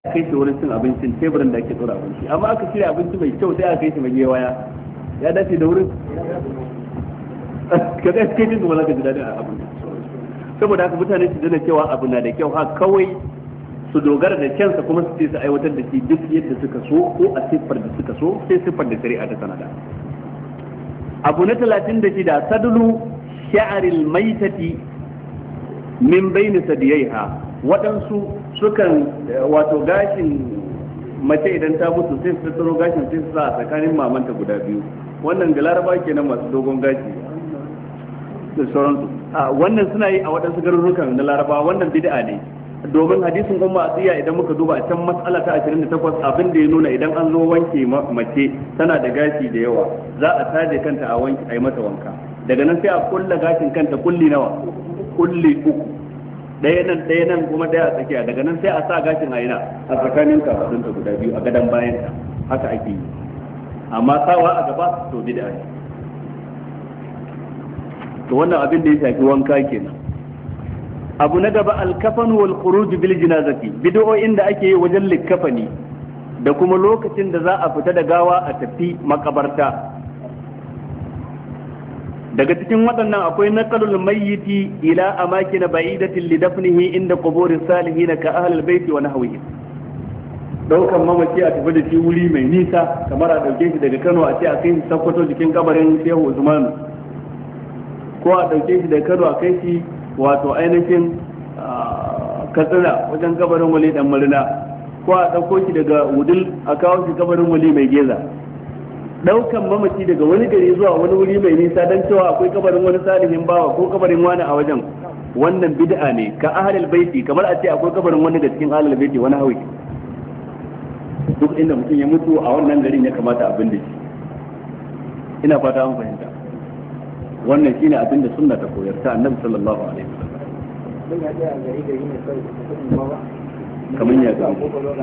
kai shi wurin cin abincin teburin da ake tsora abinci, amma aka shirya abinci mai kyau sai aka kai shi mai waya ya dace da wurin ka ga kai jin wala ka ji dadin abin. Saboda haka mutane su dana cewa abu na da kyau ha kawai su dogara da kyansa kuma su ce su aiwatar da shi duk yadda suka so ko a siffar da suka so sai siffar da shari'a ta sanada. Abu na 36 sadulu sha'aril maitati min bayni sadiyaiha, waɗansu sukan wato gashin mace idan ta mutu sai su tsaro gashin sai su sa a tsakanin mamanta guda biyu. Wannan ga laraba kenan masu dogon gashi da sauransu. Wannan suna yi a waɗansu garurukan na laraba, wannan bid'a ne domin hadisin umma asiya idan muka duba a can mas'ala ta 28 abin da ya nuna idan an zo wanke mace tana da gashi da yawa za a taje kanta a wanke a yi mata wanka, daga nan sai a kulla gashin kanta kulli nawa, kulli uku, ɗaya nan kuma ɗaya a tsakiya, daga nan sai a sa gashin a ina a tsakanin kafadunta guda biyu a gadon bayan ta, haka ake yi. Amma sawa a gaba to bid'a ne. To wannan abin da ya shafi wanka kenan. Abu na gaba alkafanu wal khuruj bil janazati, bid'o'in da ake yi wajen likkafani da kuma lokacin da za a fita da gawa a tafi makabarta. Daga cikin waɗannan akwai naqalul mayyiti ila amakin ba'idatin li dafnihi inda quburi salihin ka ahlul bait wa nahwihi, daukan mamaci a tafi da shi wuri mai nisa kamar a dauke shi daga Kano a ce a kai shi Sokoto jikin kabarin Shehu Usman, ko a dauke shi daga Kano a kai shi wato ainihin Katsina wajen kabarin Wali dan Marina, ko a dauko shi daga Wudil a kawo shi kabarin Wali mai Geza. Daukan mamaci daga wani gari zuwa wani wuri mai nisa dan cewa akwai kabarin wani salihin bawa ko kabarin wani a wajen, wannan bid'a ne ka ahlul baiti, kamar a ce akwai kabarin wani da cikin ahlul baiti wani hawi. Duk inda mutum ya mutu a wannan garin ya kamata abin da shi. Ina fata an fahimta. Wannan shine abin da sunna ta koyar ta Annabi sallallahu alaihi wasallam. Kamar ya ga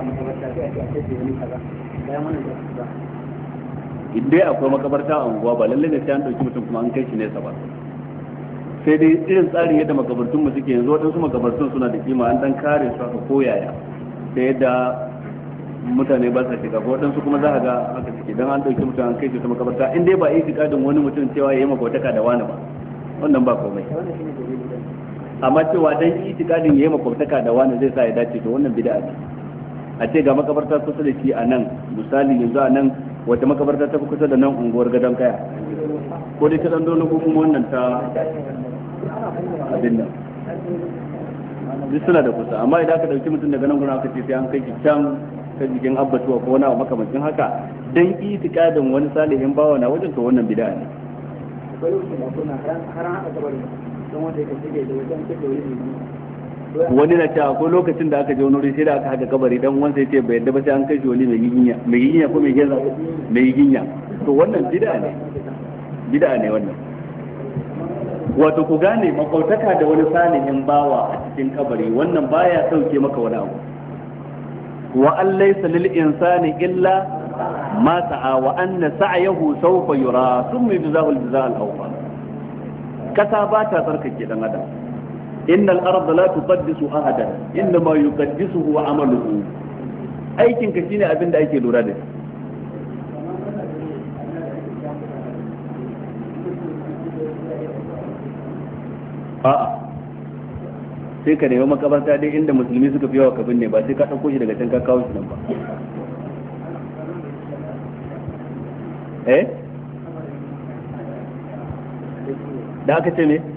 idan akwai makabarta a unguwa ba lalle ne sai an dauki mutum kuma an kai shi nesa ba, sai dai irin tsarin yadda makabartun mu suke yanzu, waɗansu makabartun suna da kima an dan kare su haka koyaya ta yadda mutane ba sa shiga, ko waɗansu kuma za a ga haka suke dan an dauki mutum an kai shi ta makabarta in dai ba yi tikadin wani mutum cewa ya yi makwataka da wani ba, wannan ba komai. Amma cewa dan yi tikadin ya yi makwataka da wani zai sa ya dace to wannan bid'a ne. A ce ga makabarta kusa da shi a nan, misali yanzu a nan wata makabarta ta fi kusa da nan unguwar gadon kaya, ko dai ta dandolo ko kuma wannan ta abin nan, duk suna da kusa. Amma idan aka dauki mutum daga nan gurin aka ce sai an kai shi can ta jikin abbatuwa ko wani abu makamancin haka dan itikadin wani salihin bawa na wajen, to wannan bid'a ne. Wani na cewa ko lokacin da aka je wani wuri sai da aka haka kabari dan wanda yace bai yadda ba sai an kai shi wani mai ginya ko mai geza mai ginya, to wannan bid'a ne wannan. Wato ku gane makautaka da wani salihin bawa a cikin kabari wannan baya sauke maka wani abu. Wa an laysa lil insani illa ma sa'a wa anna sa'yahu sawfa yura thumma yujzahu al-jazaa al-awfa. Kasa ba ta tsarkake dan adam. Innal arda la tuqaddisu ahadan innama yuqaddisuhu amaluhu. Aikin ka shine abin da ake lura da shi. A'a sai ka nemi makabarta dai inda musulmi suka fi yawa ka binne, ba sai ka ɗauko shi daga can ka kawo shi nan ba. Da aka ce ne?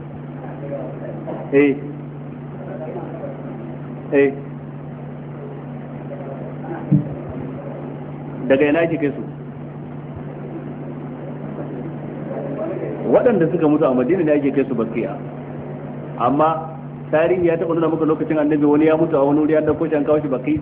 Daga yana ake kai su? Waɗanda suka mutu a Madina ne ake kai su Bakiya. Amma tarihi ya taɓa nuna maka lokacin annabi wani ya mutu a wani wuri an dauko shi an kawo shi Baki.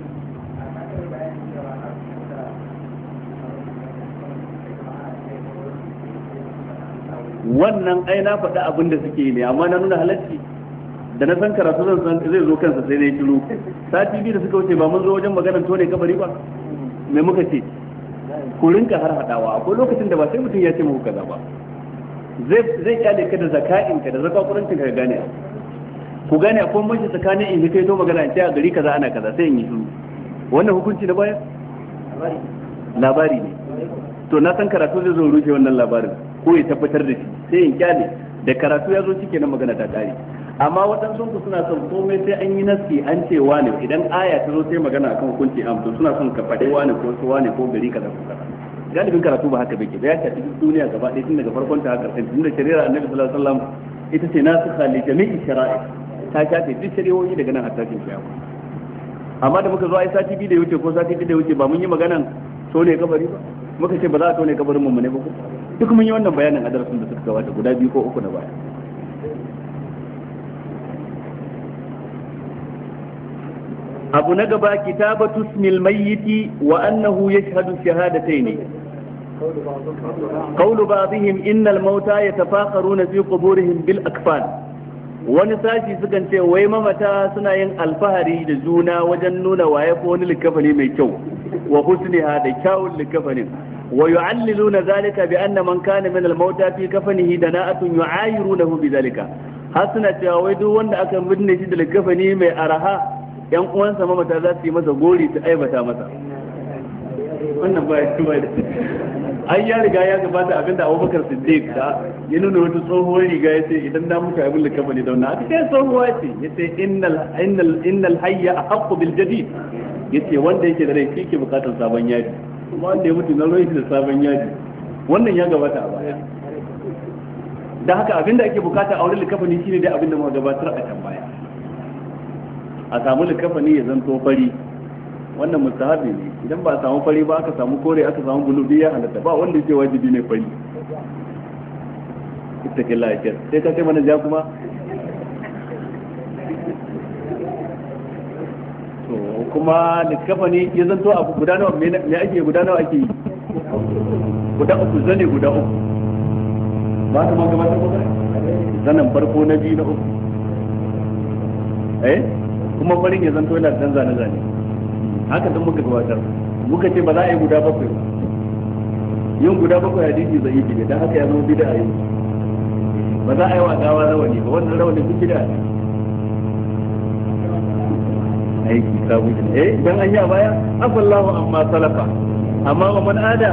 Wannan ai na faɗa abin da suke yi ne, amma na nuna halacci da na san karatu zai zo kansa sai na yi shiru. Sati biyu da suka wuce ba mun zo wajen maganar tone kabari ba, me muka ce ku rinka har hadawa. Akwai lokacin da ba sai mutum ya ce muku kaza ba, zai kyale ka da zaka'inka da zakakurancin ka gane ku gane akwai mashi tsakanin in kai to magana in ce a gari kaza ana kaza sai in yi shiru wannan hukunci na baya labari ne to na san karatu zai zo rushe wannan labarin ko ya tabbatar da shi sai in kyale da karatu ya zo cike na magana ta kare amma waɗansu ku suna son komai sai an yi nasi an ce wane idan aya ta zo sai magana akan hukunci to suna son ka faɗi wane ko su wane ko gari kaza ko kaza galibin karatu ba haka bake ba ya shafi duniya gaba ɗaya tun daga farkon ta har ƙarshen tun da shari'ar annabi sallallahu alaihi wasallam ita ce nasu khali jami'i shara'i ta shafe duk shari'o'i daga nan har tashin kiyama amma da muka zo ai sati biyu da wuce ko sati biyu da wuce ba mun yi maganan tone kabari ba muka ce ba za a tone kabarin mu ne ba ko duk mun yi wannan bayanin a darasin da suka gabata guda biyu ko uku na baya abu na gaba kitabatu ismil mayyiti wa annahu yashhadu shahadatayn qawlu ba'dihim innal mauta yatafakharuna fi quburihim bil akfan wani sashi sukan ce wai mamata suna yin alfahari da juna wajen nuna waye ko wani likafani mai kyau wa husniha da kyawun likafanin wa yu'alliluna zalika bi anna man kana min al-mauta fi kafanihi dana'atun yu'ayirunahu bi zalika har suna cewa wai duk wanda aka binne shi da likafani mai araha yan uwansa mamata za su yi masa gori su aibata masa wannan ba ya ai ya riga ya gabata abinda Abubakar Siddiq da ya nuna wata tsohuwar riga ya ce idan na muka abin da kafa ne da wannan aka tsohuwa ce ya ce innal hayya ahqqu bil jadid ya ce wanda yake da rai shi ke bukatar sabon yaji kuma wanda ya mutu na rai da sabon yaji wannan ya gabata a baya da haka abinda ake bukata a wurin likafani shine dai abinda muka gabatar a can baya a samu likafani ya zanto fari wannan mustahabi ne idan ba a samu fari ba aka samu kore aka samu bulu ya halatta ba wanda yake wajibi ne fari ittaqilla yake sai ka ce mana ja kuma to kuma likafani ya zanto abu guda nawa me ake guda nawa ake yi guda uku zane guda uku ba ta ma gaba ta kuma zanen farko na biyu na uku kuma farin ya zanto yana dan zane zane haka dan muka gabatar muka ce ba za a yi guda bakwai ba yin guda bakwai hadisi zai yi dan haka ya zama bid'a yi ba za a yi wa gawa rawani ba wannan rawani duk bid'a ne aiki sabu idan an yi a baya afallahu amma salafa amma wa man ada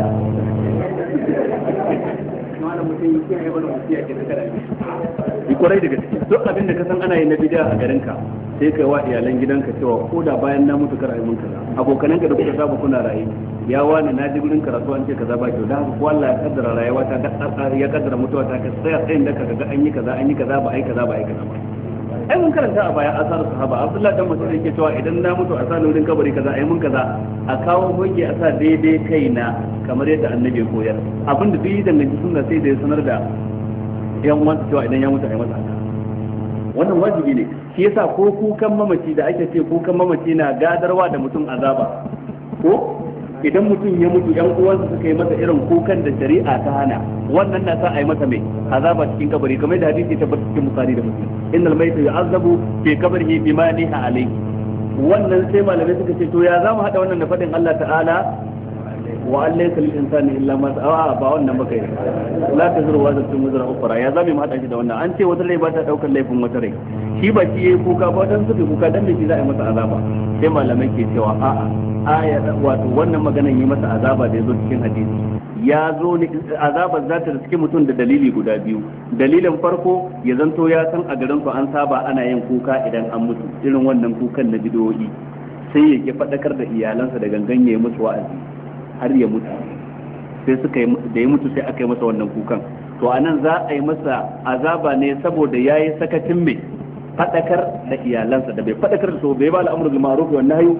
yi kwarai da gaske duk abin da ka san ana yi na bid'a a garinka sai kai wa iyalan gidanka cewa ko da bayan na mutu kar ayi mun kaza abokananka da kuka saba kuna raye ya wani na ji gurin karatu an ce kaza ba kyau dan haka ko Allah ya kaddara rayuwa ta ya kaddara mutuwa ta ka tsaya tsayin da kaga an yi kaza ba ai kaza ba ai mun karanta a baya asar sahaba Abdullah dan Mas'ud yake cewa idan na mutu a sa wurin kabari kaza ai mun kaza a kawo hoge a sa daidai kaina kamar yadda annabi ya koyar abinda duk yi danganci sunna sai da ya sanar da yan uwansa cewa idan ya mutu ai masa haka wannan wajibi ne shi yasa ko kukan mamaci da ake ce kukan mamaci na gadarwa da mutum azaba ko idan mutum ya mutu yan uwansa suka yi masa irin kukan da shari'a ta hana wannan na sa a yi masa mai azaba cikin kabari kamar da hadisi ta cikin Bukhari da Muslim innal mayta yu'azzabu fi qabrihi bima niha alayhi wannan sai malamai suka ce to ya zamu hada wannan da fadin Allah ta'ala wa allayka lil insani illa ma sa'a ba wannan baka yi la tazuru wa zatu muzra ukhra ya zame mu hada shi da wannan an ce wata rai ba ta daukar laifin wata rai shi ba shi yayi kuka ba dan suke kuka dan shi za a yi masa azaba sai malamai ke cewa a'a aya wato wannan maganan yi masa azaba da yazo cikin hadisi ya zo ne azabar za ta riske mutum da dalili guda biyu dalilin farko ya zanto ya san a garin ku an saba ana yin kuka idan an mutu irin wannan kukan na bidiyoyi sai ya ke fadakar da iyalansa da gangan ya yi musu wa'azi har ya mutu sai suka yi da ya mutu sai aka yi masa wannan kukan to anan za a yi masa azaba ne saboda yayi sakacin mai fadakar da iyalansa da bai fadakar da su bai ba al'amru bil ma'ruf wa nahyu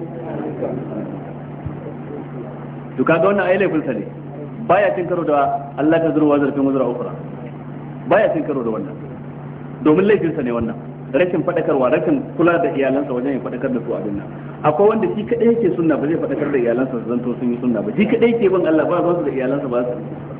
to kaga wannan ayi laifin sa ne baya cin karo da Allah ta zurwa zarfin wazra ukra baya cin karo da wannan domin laifin sa ne wannan rashin fadakarwa rashin kula da iyalansa wajen ya fadakar da su abin nan akwai wanda shi kadai yake sunna ba zai fadakar da iyalansa su zanto sun yi sunna ba shi kadai yake bin Allah ba su da iyalansa ba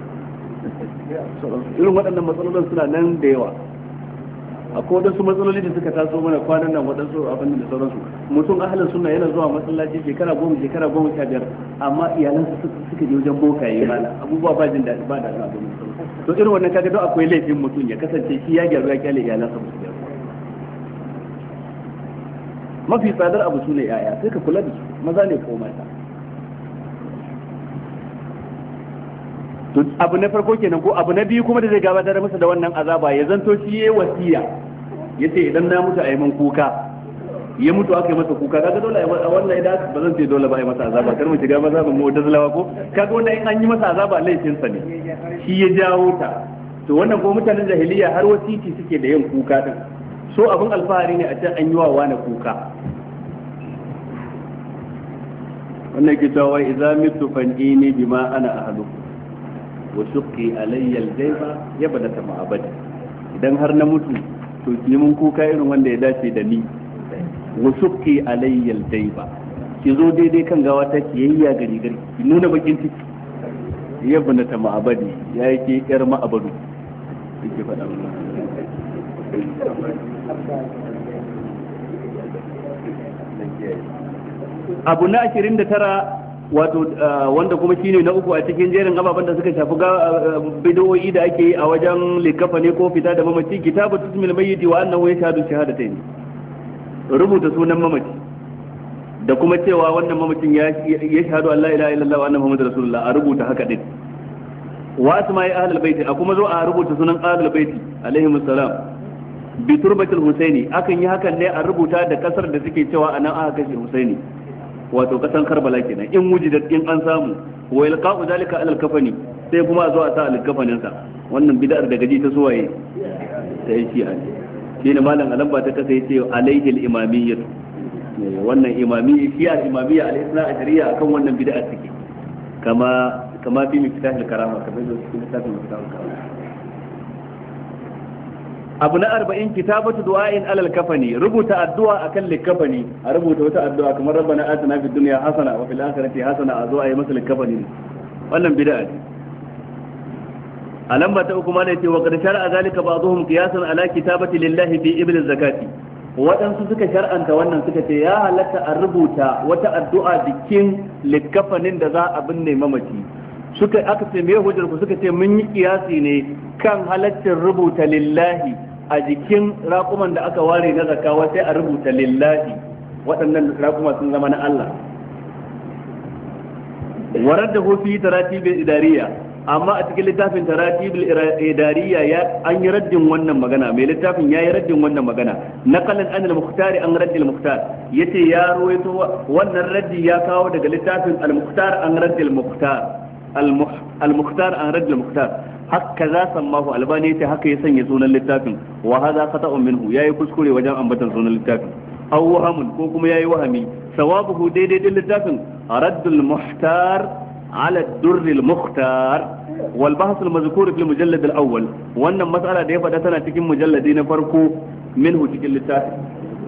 su irin waɗannan matsalolin suna nan da yawa akwai wadansu matsaloli da suka taso mana kwanan nan wadansu abin da sauransu mutum ahalin sunna yana zuwa masallaci shekara 15 amma iyalansa suka je wajen bokaye mana abubuwa ba jin daɗi ba da abin to irin wannan kaga don akwai laifin mutum ya kasance shi ya gyaru ya kyale iyalansa ba su gyaru mafi tsadar abu sune yaya sai ka kula da su maza ne ko mata. to abu na farko kenan ko abu na biyu kuma da zai gabatar masa da wannan azaba ya zanto shi yayi wasiya yace idan na mutu a yi min kuka ya mutu aka yi masa kuka kaga dole a wannan idan ba zan ce dole ba a yi masa azaba kar mu shiga maza ba mu da zalawa ko kaga wannan in an yi masa azaba laifin sa ne shi ya jawo ta. to wannan ko mutanen jahiliya har wasiti suke da yin kuka din so abin alfahari ne a can an yi wa wani kuka. wannan ke cewa idza mitu fan'ini bima ana ahlu wa shuqqi alayya al-jayba yabda ma'abadi idan har na mutu to ki mun kuka irin wanda ya dace da ni wa shuqqi alayya al-jayba ki zo daidai kan gawa ta kiyayya gari gari ki nuna bakin ciki yabda ma'abadi yayi ke yar ma'abadu yake faɗa abu na 29 wato wanda kuma shine na uku a cikin jerin ababen da suka shafi bid'o'i da ake yi a wajen likafani ko fita da mamaci kitabu tusmil mayyiti wa annahu yashhadu shahadatayn rubuta sunan mamaci da kuma cewa wannan mamacin ya shahadu an la ilaha illallah wa anna muhammadar rasulullah a rubuta haka din wa asma'i ahlul bait a kuma zo a rubuta sunan ahlul bait alaihim assalam bi turbatil husaini akan yi hakan ne a rubuta da kasar da suke cewa anan aka kashe husaini wato kasan karbala kenan in wujidat in an samu wa ilqa'u zalika ala al-kafani sai kuma a zo a sa al-kafanin sa wannan bid'ar da gaji ta suwaye sai shi a shine malam alamba ta kasa yace alaihi al-imamiyyah wannan imamiyya shi al-imamiyya al-isna ajriya akan wannan bid'ar take kama fi miftah al-karama kamar da cikin littafin miftah al-karama. abu na 40 kitabatu du'a'in alal kafani rubuta addu'a akan likafani a rubuta wata addu'a kamar rabbana atina fid dunya hasana wa fil akhirati hasana a zo ayi masa likafani wannan bid'a ce. a lamba ta uku ma ne ce wa qad shar'a zalika ba'dhum qiyasan ala kitabati lillahi fi ibl zakati waɗansu suka shar'anta wannan suka ce ya halatta a rubuta wata addu'a bikin likafanin da za a binne mamaci aka ce me hujjar ku suka ce mun yi kiyasi ne kan halaccin rubuta lillahi a jikin raƙuman da aka ware na zakawa sai a rubuta lillahi waɗannan raƙuma sun zama na Allah warar da hofi taratibul idariya amma a cikin littafin taratibul idariya an yi raddin wannan magana mai littafin ya yi raddin wannan magana naqalan an al-mukhtar an raddil mukhtar yace ya ruwaito wannan raddi ya kawo daga littafin al-mukhtar an raddil mukhtar al-mukhtar an raddil mukhtar hakaza sammahu albani yace haka ya sanya sunan littafin wa hadha khata'un minhu yayi kuskure wajen ambatan sunan littafin aw wahamun ko kuma yayi wahami sawabuhu daidai din littafin raddul muhtar ala ad-durr al-mukhtar wal bahth al-mazkur fi al-mujallad al-awwal wannan mas'ala da ya fada tana cikin mujalladi na farko minhu cikin littafin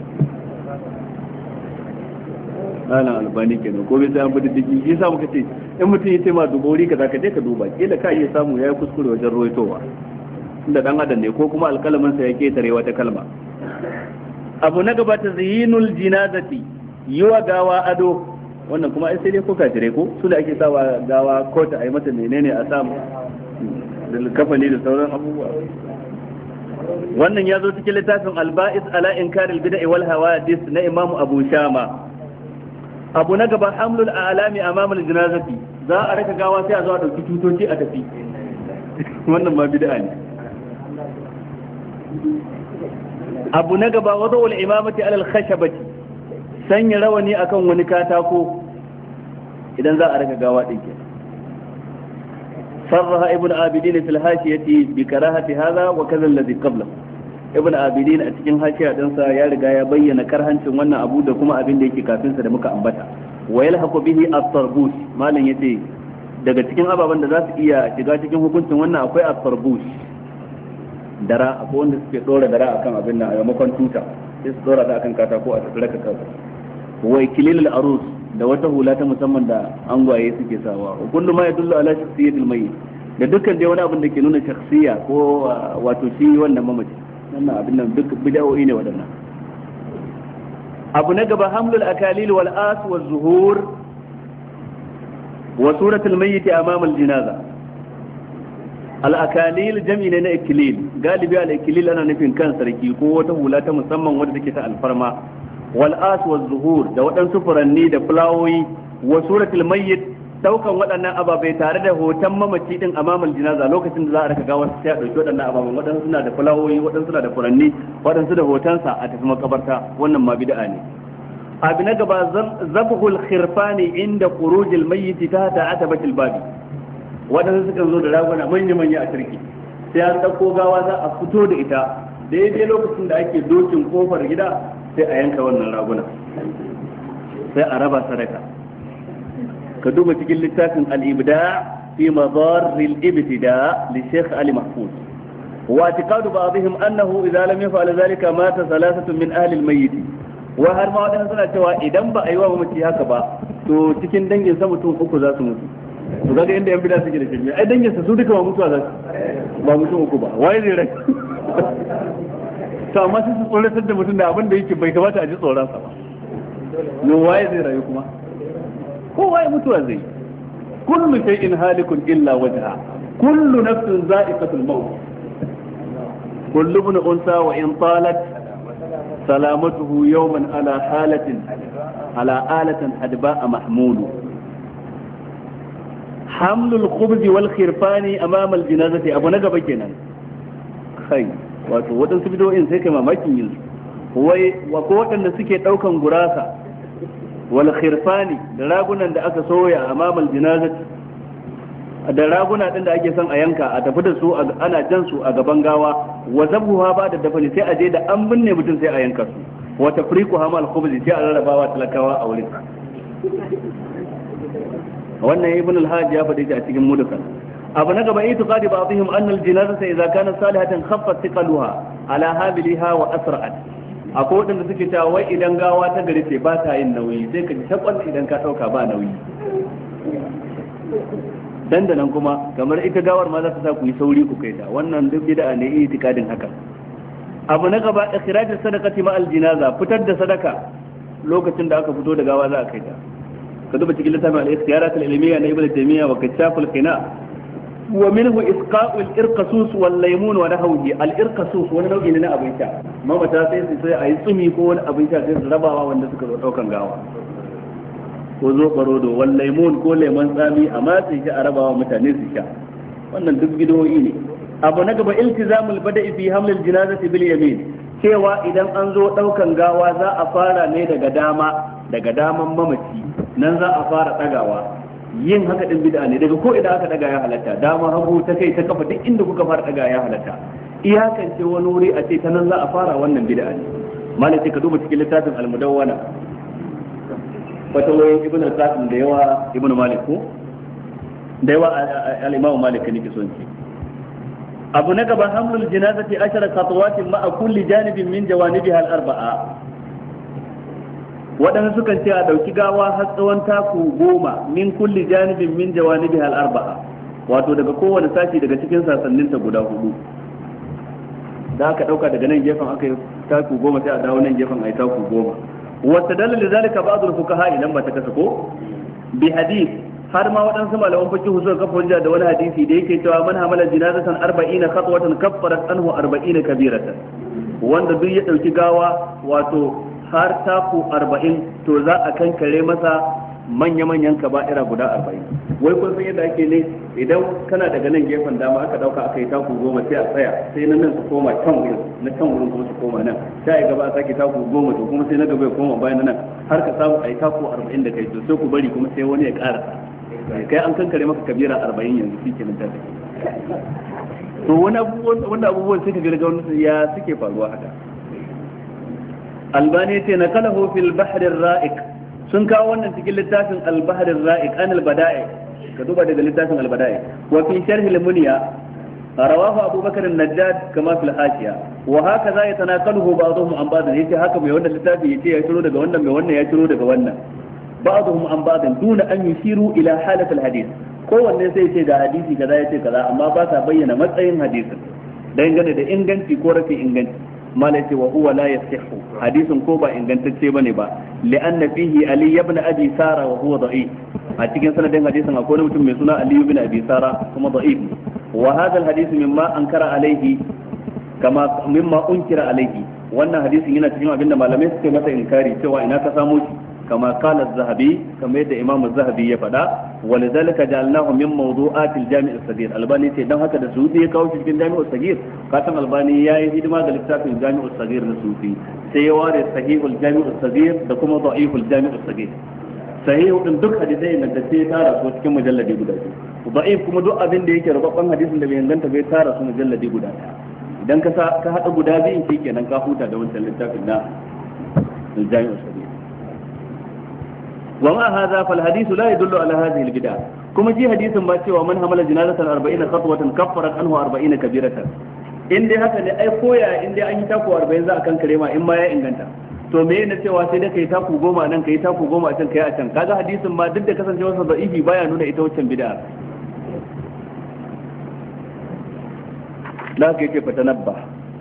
ana albani kenan ko bai sai an bada diki shi yasa muka ce in mutum yace ma dubori kaza ka je ka duba kila ka iya samu yayi kuskure wajen ruwaitowa inda dan adam ne ko kuma alkalamin sa yake tare wata kalma. abu na gaba ta ziyinul jinazati yiwa gawa ado wannan kuma ai sai dai ko kafire ko su da ake sawa gawa ko ta ai mata menene a samu da kafani da sauran abubuwa wannan ya zo cikin littafin al-ba'is ala inkaril bid'a wal hawadith na imamu abu shama. abu na gaba hamlul alami amama al-janazati za a raka gawa sai a zo a dauki tutoci a tafi wannan ma bid'a ne. abu na gaba wada'u al-imamati ala al-khashabati sanya rawani akan wani katako idan za a raka gawa din ke sarraha ibn abidin fil hashiyati bi karahati hadha wa kadha alladhi qablahu ibn abidin a cikin hashiya dinsa ya riga ya bayyana karhancin wannan abu da kuma abin da yake kafin sa da muka ambata wa yalhaqu bihi at-tarbus malan yace daga cikin ababen da za su iya shiga cikin hukuncin wannan akwai at-tarbus dara akwai wanda suke dora dara akan abin nan a maimakon tuta sai su dora ta akan katako a tattara kansa wa ikilil al-arus da wata hula ta musamman da angwaye suke sawa kullu ma yadullu ala shakhsiyatil mayyit da dukkan dai wani abin da ke nuna shakhsiya ko wato shi wannan mamaci wannan abin nan duk bid'o'i ne wadannan. abu na gaba hamlul akalil wal as wal zuhur wa suratul mayyit amama al janaza. al akalil jam'i ne na ikilil galibi al ikilil ana nufin kan sarki ko wata hula ta musamman wadda take ta alfarma wal as wal zuhur da waɗansu furanni da fulawoyi wa suratul mayyit daukan waɗannan ababai tare da hoton mamaci din amamal jinaza lokacin da za a raka gawar sai a dauki waɗannan ababai waɗansu suna da fulawoyi waɗansu suna da furanni waɗansu da hotonsa a tafi makabarta wannan ma bid'a ne abu na gaba zabhul khirfani inda khurujil mayyit tahta atabatil babi waɗansu suka zo da raguna manya-manya a turki sai an ɗauko gawa za a fito da ita daidai lokacin da ake dokin kofar gida sai a yanka wannan raguna sai a raba sadaka ka duba cikin littafin al-ibda fi madar al-ibtida li Sheikh Ali Mahfuz wa i'tiqadu ba'dihim annahu idza lam yaf'al dhalika mata thalathatu min ahli al-mayyit wa har ma wadannan suna cewa idan ba a yi wa mamaci haka ba to cikin dangin sa mutum uku za su mutu to kaga inda yan bid'a suke da shirme ai dangin sa su duka ba mutuwa za su ba mutum uku ba wai zai rai to amma sai su tsoratar da mutum da abin da yake bai kamata a ji tsoron sa ba no waye zai rayu kuma kowa ya mutuwa zai kullu shay'in halikun illa wajha kullu nafsin za'iqatul maut kullu ibn unsa wa in talat salamatuhu yawman ala halatin ala alatin hadba'a mahmulu hamlul khubz wal khirfani amama al janazati abu na gaba kenan kai wato wadansu bidoyin sai kai mamakin yin wai wa ko wadanda suke daukan gurasa wal khirfani da ragunan da aka soya a mamal jinazati da raguna din da ake son a yanka a tafi da su ana jan su a gaban gawa wa zabuha ba da dafani sai a je da an binne mutum sai a yanka su wa tafriqu hamal khubz sai a rarrabawa talakawa a wurin wannan ibn al-hajj ya faɗi a cikin mudukan abu na gaba itiqadi ba'dihim anna al-janazata idza kanat salihatan khaffat thiqaluha ala habiliha wa asra'at akwai wadanda suke cewa wai idan gawa ta gari ce ba ta yin nauyi sai ka ji tabbas idan ka dauka ba nauyi dandanan kuma kamar ita gawar ma za ta sa ku yi sauri ku kai ta wannan duk bid'a ne itikadin haka abu na gaba ikhraj sadaqati ma al-jinaza fitar da sadaka lokacin da aka fito da gawa za a kai ta ka duba cikin littafin al-ikhtiyarat al-ilmiyya na ibnu taymiyyah wa kashaf al-qina wa minhu isqa'u al-irqasus wal laymun wa nahwihi al-irqasus wani nau'i ne na abin sha mamata sai su sai ayi tsumi ko wani abin sha sai su rabawa wanda suka zo daukan gawa ko zo barodo wal laymun ko lemon tsami amma sai shi a rabawa mutane su sha wannan duk bidoyi ne abu na gaba iltizamul bada'i fi haml al-janazati bil yamin cewa idan an zo daukan gawa za a fara ne daga daman mamaci nan za a fara dagawa yin haka din bid'a ne daga ko idan aka daga ya halatta dama hagu ta kai ta kafa duk inda kuka fara daga ya halatta iyakance wani wuri a ce ta nan za a fara wannan bid'a ne malai ka duba cikin littafin al-mudawwana fatawoyin ibn al-qasim da yawa ibn malik ko da yawa al-imam malik ne ke son ce abu na gaba hamlul janazati 10 khatwatin ma'a kulli janibin min jawanibiha al-arba'a waɗanda sukan ce a ɗauki gawa har tsawon taku 10 min kulli janibin min jawanibiha al-arba'a wato daga kowane sashi daga cikin sasanninta guda 4 da aka ɗauka daga nan gefen aka yi taku 10 sai a dawo nan gefen a yi taku 10 wata dalil zalika ba'd al-fuqaha idan ba ta kasa ko bi hadith har ma waɗansu malaman fiqh suka kafa hujja da wani hadisi da yake cewa man hamala jinazatan 40 khatwatan kaffarat anhu 40 kabiratan wanda duk ya ɗauki gawa wato har taku 40 to za a kankare masa manya-manyan kaba'ira guda 40 wai kun san yadda ake ne idan kana daga nan gefen dama aka dauka aka yi taku 10 sai a tsaya sai nan su koma can wurin na can wurin kuma su koma nan sai a gaba a sake taku 10 to kuma sai na gaba ya koma bayan nan har ka samu a yi taku 40 da kai to sai ku bari kuma sai wani ya karasa kai an kankare maka kabira 40 yanzu shi kenan ta to wani abubuwan sai ka ga gwamnati ya suke faruwa haka albani ce na kalahu fil bahr ar-ra'iq sun kawo wannan cikin littafin al-bahr ar-ra'iq an al-bada'i ka duba daga littafin al-bada'i wa fi sharh al-munya rawahu Abu Bakr an-Najjad kama fil hashiya wa hakaza yatanaqaluhu ba'dhum an ba'd yace haka mai wannan littafi yace ya ciro daga wannan mai wannan ya ciro daga wannan ba'dhum an ba'd duna an yushiru ila halat al-hadith kowanne sai yace ga hadisi kaza yace kaza amma ba sa bayyana matsayin hadisin dangane da inganci ko rashin inganci malai ce wa huwa la yasihu hadisin ko ba ingantacce bane ba li'anna fihi ali ibn abi sara wa huwa da'if a cikin sanadin hadisin akwai mutum mai suna ali ibn abi sara kuma da'if wa hadha al-hadith mimma ankara alayhi kama mimma unkira alayhi wannan hadisin yana cikin abinda malamai suke masa inkari cewa ina ka samu shi kama qala az-zahabi kamar yadda imam az-zahabi ya faɗa walidhalika ja'alnahu min mawdu'atil jami' as-saghir albani ce dan haka da sufi ya kawo shi cikin jami' as-saghir katan albani yayi hidima ga littafin jami' as-saghir na sufi sai ya ware sahihul jami' as-saghir da kuma da'iful jami' as-saghir sahihu din duk hadisai nan da sai tara su cikin mujalladi guda biyu da'if kuma duk abin da yake rubabban hadisin da bai inganta bai tara su mujalladi guda daya idan ka hada guda biyun shikenan ka huta da wancan littafin na jami' as-saghir وما هذا فالحديث لا يدل على هذه البدع كما جي حديث ما cewa man hamala janazatan 40 khatwatan kaffarat anhu 40 kabiratan in dai haka ne ai koya in dai an yi taku 40 za a kan kare ma in ma ya inganta to me ne cewa sai da kai taku 10 nan kai taku 10 a can kai a can kaga hadisin ma duk da kasancewar sa da'ifi baya nuna ita wancan bid'a la kai ce fatanabba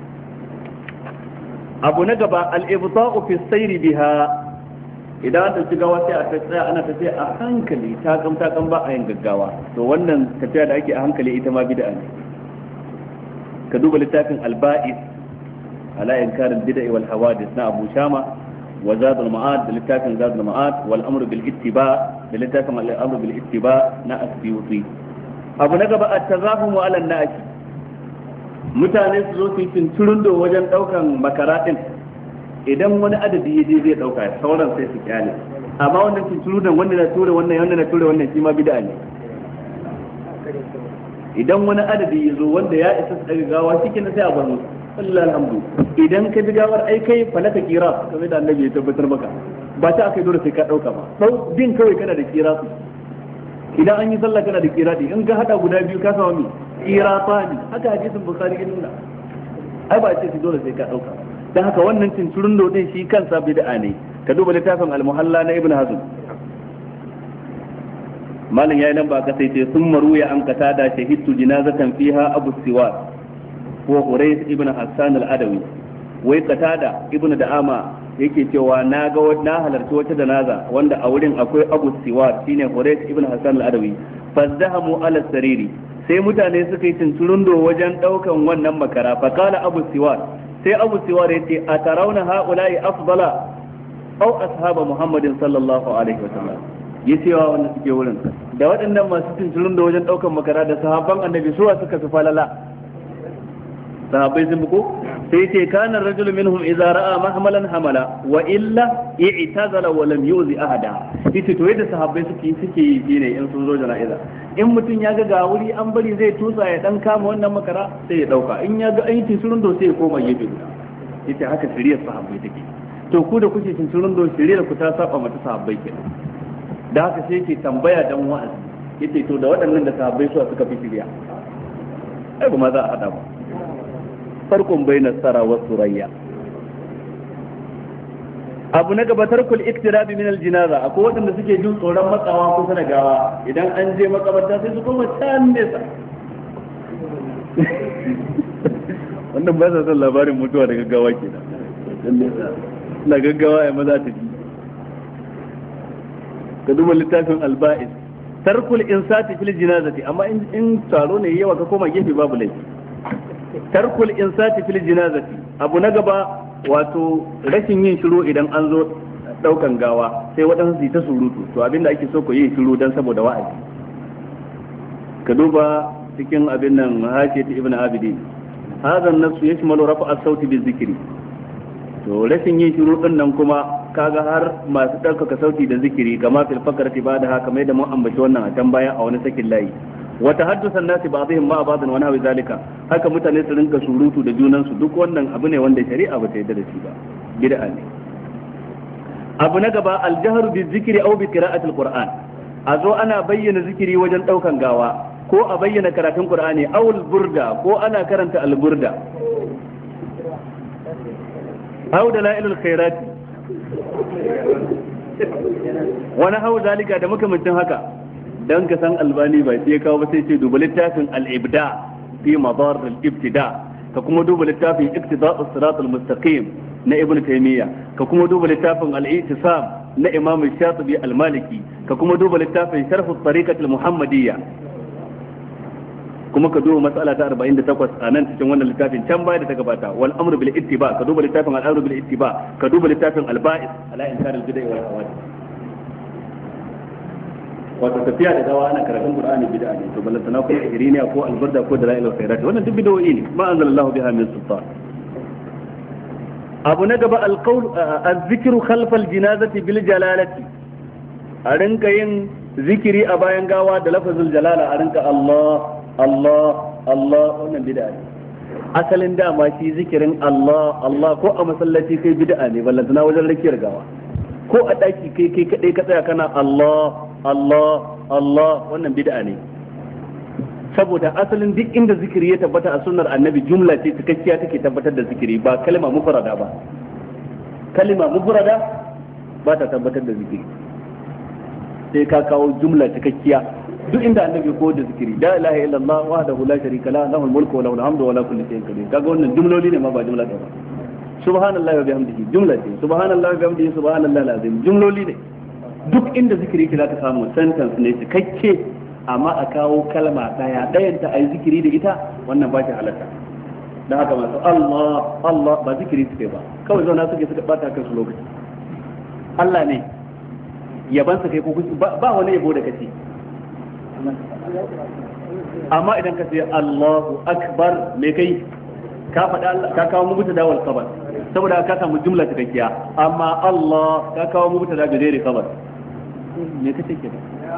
abu na gaba al-ibta'u fi sayri biha idan an ɗauki gawa sai a tsaya ana tafiya a hankali takam ba a yin gaggawa to wannan tafiya da ake a hankali ita ma bid'a ne ka duba littafin al-ba'is ala inkarin bid'a wal hawadith na Abu Shama wa Zadul Ma'ad da littafin Zadul Ma'ad wal amru bil ittiba da littafin al-amru bil ittiba na Asyuti abu na gaba at-tazahum ala an-nas mutane su zo su yi tunturundo wajen daukan makaratin idan wani adadi ya je zai dauka sauran sai su kyale amma wannan tunturudan wanda na ture wannan shi ma bid'a ne idan wani adadi ya zo wanda ya isa su daga gawa shi kenan sai a bar musu Allah alhamdu idan ka bi gawar ai kai falaka kira kamar da annabi ya tabbatar maka ba ta akai dole sai ka dauka ba din kawai kana da kira idan an yi sallah kana da kira in ka hada guda biyu ka samu kira fani haka hadisin bukhari ya nuna ai ba ce dole sai ka dauka dan haka wannan cincirin dodin shi kansa bid'a ne ka duba littafin al-muhalla na ibn hazm malin yayi nan ba ka sai ce sun maruya an katada shahidtu jinazatan fiha abu siwar wa quraysh ibn hassan al-adawi wai katada ibn da'ama yake cewa na halarci wata janaza wanda a wurin akwai abu siwar shine quraysh ibn hassan al-adawi fazdahamu ala sariri sai mutane suka yi cincirin wajen daukan wannan makara fa kala abu siwar sai abu siwar yace a tarawna haula'i afdala aw ashaba muhammadin sallallahu alaihi wasallam yace wa wanda suke wurin da waɗannan masu cincirin da wajen daukan makara da sahabban annabi suwa suka su falala sahabbai sun buko sai yace kana rajulu minhum idza ra'a mahmalan hamala wa illa i'tazala wa lam yuzi ahada yace to yadda sahabbai suke yi ne in sun zo jana'iza in mutum ya ga wuri an bari zai tusa ya dan kama wannan makara sai ya dauka in ya ga aiki surun do sai ya koma gefe guda yace haka shiriyar sahabbai take to ku da kuke cin surun do shiriyar ku ta saba mata sahabbai kenan da haka sai yake tambaya dan wa'azi yace to da waɗannan da sahabbai suka fi shiriya ai ba ma za a hada ba farkon bainas sara wa surayya abu na gaba tarkul iktirabi min aljinaza akwai waɗanda suke jin tsoron matsawa kusa da gawa idan an je makabarta sai su koma can nesa wannan ba sa son labarin mutuwa da gaggawa kenan na gaggawa ya maza ta ji ka duba littafin alba'is tarkul insati fil jinazati amma in taro ne yawa ka koma gefe babu laifi tarkul insati fil jinazati abu na gaba wato rashin yin shiru idan an zo daukan gawa sai waɗansu su ta surutu to abinda ake so ku yi shiru dan saboda wa'azi ka duba cikin abin nan hasiyat ibn abidin hadha an-nafs yashmalu rafa as-sauti bi-dhikri to rashin yin shiru din nan kuma kaga har masu ɗaukaka sauti da zikiri kama fil fakrati ba da haka mai da mun ambaci wannan a can baya a wani sakin layi wa tahaddusan nasi ba'dihim ma ba'dan wa nahwi zalika haka mutane su rinka surutu da junan su duk wannan abu ne wanda shari'a ba ta yarda da shi ba bid'a ne abu na gaba al-jahru bi zikri aw bi qira'ati al-qur'an a zo ana bayyana zikiri wajen daukan gawa ko a bayyana karatun qur'ani aw al-burda ko ana karanta al-burda aw dalailul khairati wani hau zalika da makamancin haka dan ka san albani bai sai kawo ba sai ce duba littafin al-ibda fi madar al-ibtida ka kuma duba littafin iqtida' as-sirat al-mustaqim na ibn taymiya ka kuma duba littafin al-i'tisam na imam shatibi al-maliki ka kuma duba littafin sharh at-tariqah al-muhammadiyya kuma ka duba mas'ala ta 48 a nan cikin wannan littafin can baya da ta gabata wal amru bil ittiba ka duba littafin al amru bil ittiba ka duba littafin al ba'is ala inkar al bid'a wal hawadith wato tafiya da dawa ana karatun qur'ani bid'a ne to ballan sana ko iriniya ko albarda ko dalail al khairat wannan duk bid'o'i ne ma anzalallahu biha min sultan abu na gaba al qawl az-zikru khalf al janazati bil jalalati a rinka yin zikiri a bayan gawa da lafazul jalala a rinka Allah Allah Allah wannan bid'a ne asalin dama shi zikirin Allah Allah ko a masallaci kai bid'a ne ballan sana wajen rakiyar gawa ko a daki kai kadai ka tsaya kana Allah Allah Allah wannan bid'a ne saboda asalin duk inda zikiri ya tabbata a sunnar annabi jumla ce cikakkiya take tabbatar da zikiri ba kalma mufrada ba kalma mufrada ba ta tabbatar da zikiri sai ka kawo jumla cikakkiya duk inda annabi ko da zikiri la ilaha illallah wahdahu la sharika la lahul mulku wa lahul hamdu wa la kulli shay'in qadir kaga wannan jumloli ne ma ba jumla ɗaya ba subhanallahi wa bihamdihi jumla ce subhanallahi wa bihamdihi subhanallahi alazim jumloli ne duk inda zikiri ki za ka samu sentence ne cikakke amma a kawo kalma daya dayan ta ayi zikiri da ita wannan ba shi halatta dan haka masu Allah Allah ba zikiri suke ba kawai zauna suke suka bata kansu lokaci Allah ne yaban sa kai ko ba wani yabo da kace amma idan ka ce Allahu akbar me kai ka faɗa Allah ka kawo mubtada wal khabar saboda ka samu jumla cikakkiya amma Allah ka kawo mubtada da gare khabar me kace ke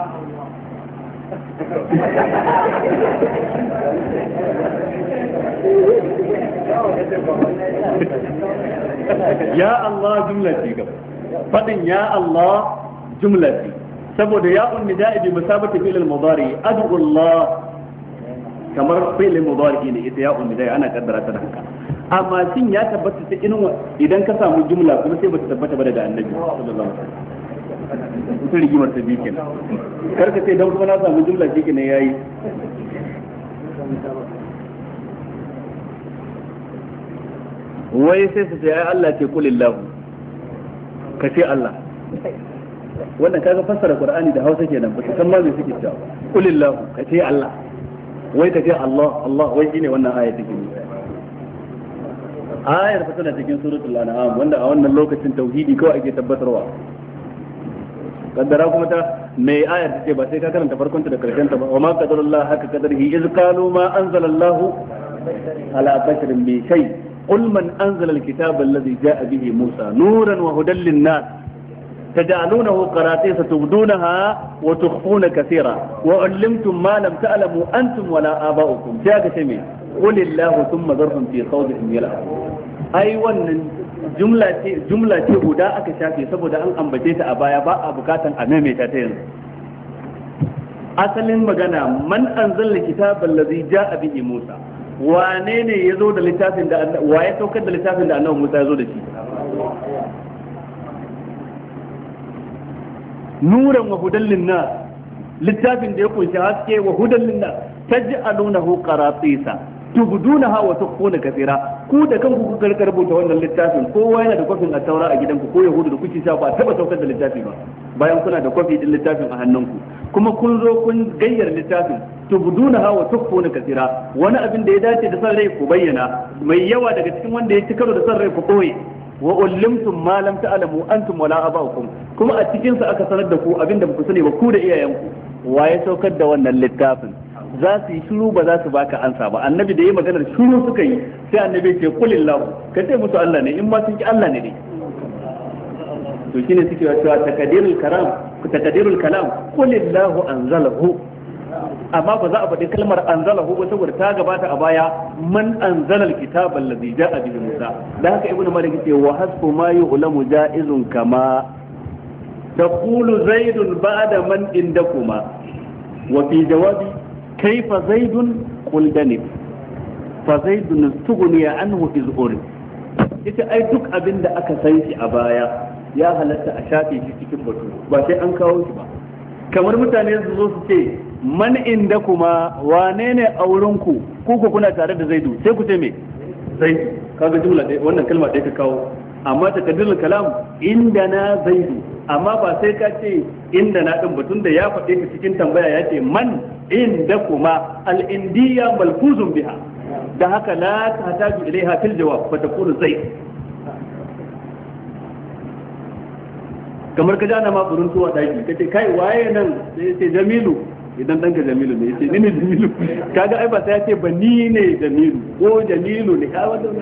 ya Allah jumla ce gaba fadin ya Allah jumla ce saboda ya unnida'i bi musabati fi'l al-mudari ad'u Allah kamar fi'l al-mudari ne ita ya unnida'i ana kaddara ta da haka amma shin ya tabbata ta idan ka samu jumla kuma sai bata tabbata ba daga annabi sallallahu alaihi wasallam ita rigimar ta biyu kenan karka sai dan kuma na samu jumla shi kenan yayi wai sai su ce ai Allah ce kulillahu ka ce Allah wannan kaga fassara Qur'ani da Hausa kenan ba san ma me suke cewa kulillahu ka ce Allah wai ka ce Allah Allah wai shine wannan aya take ne ayar fa tana cikin suratul an'am wanda a wannan lokacin tauhidi kawai ake tabbatarwa kaddara kuma ta mai ayar take ba sai ka karanta farkon ta da karshen ta ba wa ma qadarullah haka qadarihi iz qalu ma anzalallahu ala basharin bi shay qul man anzala alkitaba alladhi jaa bihi musa nuran wa hudan lin-nas taj'alunahu qaratisa tubdunaha wa tukhfuna kaseera wa 'allamtum ma lam ta'lamu antum wala aba'ukum sai ka ce me qulillahu thumma dharhum fi khawdihim yal'abun ai wannan jumla ce guda aka shafe saboda an ambace ta a baya ba a bukatan a maimaita ta yanzu asalin magana man anzala kitabal ladhi jaa bihi Musa wane ne yazo da littafin da wa ya saukar da littafin da annabi Musa yazo da shi nuran wa hudan linnas littafin da ya kunshi haske wa hudan linnas taj'alunahu qaratisa tubdunaha wa tukhfuna kathira ku da kanku ku rubuta wannan littafin kowa yana da kofin a taura a gidanku ko yahudu da kuke sha ba taba saukar da littafi ba bayan kuna da kofi din littafin a hannunku kuma kun zo kun gayyar littafin tubdunaha wa tukhfuna kathira wani abin da ya dace da san rai ku bayyana mai yawa daga cikin wanda ya ci karo da san rai ku koyi wa ullimtum ma lam ta'lamu antum wala aba'ukum kuma a cikin sa aka sanar da ku abin da ba ku sani ba ku da iyayenku waye saukar da wannan littafin za su yi shiru ba za su baka ansa ba annabi da yi maganar shiru suka yi sai annabi ce kulillahu ka ce musu Allah ne in ma sun ki Allah ne dai to shine suke cewa takadirul kalam kulillahu anzalahu amma ba za a faɗi kalmar anzalahu ba saboda ta gabata a baya man anzala alkitaba allazi jaa bihi Musa dan haka ibnu malik ce wa hasbu ma yu'lamu jaizun kama taqulu zaidun ba'da man indakuma wa fi jawabi كيف زيد قل دنب فزيد استغني عنه إذ أرد ita ai duk abin da aka san shi a baya ya halatta a shafe shi cikin batu ba sai an kawo shi ba kamar mutane su zo su ce man inda kuma wane ne a wurin ku kuna tare da zaidu sai ku ce me zaidu kaga jumla ɗaya wannan kalma ɗaya ka kawo amma takaddirul kalam indana zaidu, amma ba sai ka ce indana din batun da ya faɗe ka cikin tambaya ya ce man indakuma al-indiyya malfuzun biha, da haka la tahtaju ilaiha fil jawab fa taqulu zaid. kamar ka jana ma burin tuwa daki kace kai waye nan sai ce Jamilu, idan danka Jamilu ne yace ni ne Jamilu, kaga ai ba sai ya ce ba ni ne Jamilu ko Jamilu ne,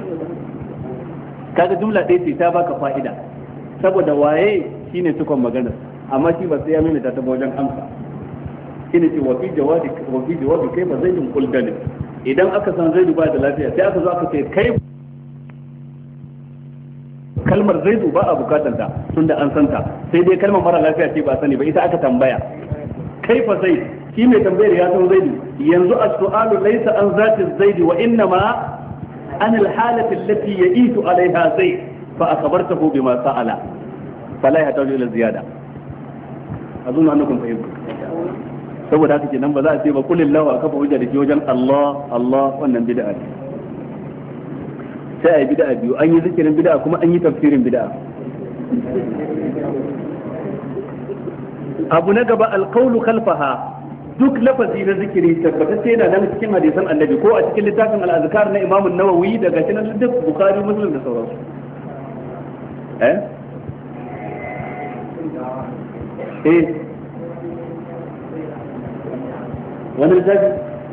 kaga jumla ɗaya ce ta baka fa'ida saboda waye shine cikon maganar, amma shi ba sai ya mimita ta wajen amsa. shine ce wa fi jawabi kai ba zai yin kuldalin, idan aka san zaidu ba da lafiya sai aka zo aka ce kai, kalmar zaidu ba a bukatar ta tunda an santa, sai dai kalmar mara lafiya ce ba sani ba, ita aka tambaya. kai fa zai shi mai tambayar ya san zaidu, yanzu as-su'alu laysa an zati zaidi wa innama an al-halati allati ya'itu alaiha zaid fa akhbartahu bima sa'ala fala yahtaju ila ziyada. azun annakum fahimtu. saboda haka kenan ba za a ce ba kulillahu akafa hujja da ke wajen Allah wannan bid'a ne. sai a yi bid'a biyu, an yi zikirin bid'a kuma an yi tafsirin bid'a. abu na gaba alqawlu khalfaha, duk lafazi na zikiri tabbatacce yana nan cikin hadisan annabi ko a cikin littafin al-azkar na Imam an-Nawawi daga cikin duk Bukhari, Muslim da sauransu. wani littafi